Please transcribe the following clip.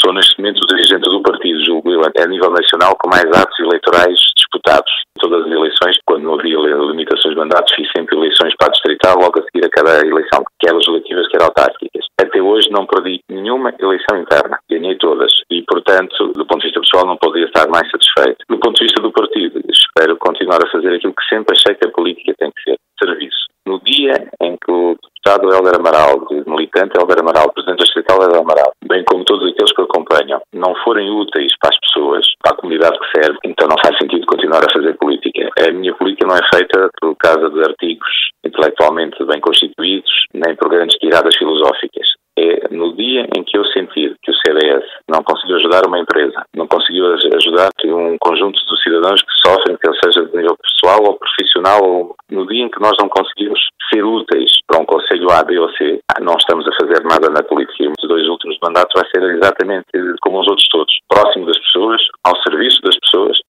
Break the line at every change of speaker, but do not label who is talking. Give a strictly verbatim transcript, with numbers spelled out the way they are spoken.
sou neste momento o dirigente do partido, julgo eu, a nível nacional, com mais atos eleitorais disputados. Todas as eleições, quando não havia limitações de mandatos, fiz sempre eleições para a distrital, logo a seguir a cada eleição, quer legislativas, quer autárquicas. Até hoje não perdi nenhuma eleição interna, ganhei todas e, portanto, do ponto de vista pessoal não poderia estar mais satisfeito. Do ponto de vista do partido, espero continuar a fazer aquilo que sempre achei que a política tem que ser, serviço. No dia em que o deputado Hélder Amaral, militante Hélder Amaral, presidente da distrital Hélder Amaral, bem como todos aqueles que o acompanham, não forem úteis para as pessoas, para a comunidade que serve, então não faz sentido continuar a fazer política. A minha política não é feita por causa de artigos intelectualmente bem constituídos, nem por grandes tiradas filosóficas. É no dia em que eu sentir que o C D S não conseguiu ajudar uma empresa, não conseguiu ajudar um conjunto de cidadãos que sofrem, que seja de nível pessoal ou profissional, ou no dia em que nós não conseguimos ser úteis para um conselho A, B ou C, não estamos a fazer nada na política. Os dois últimos mandatos vai ser exatamente como os outros todos, próximo das pessoas, ao serviço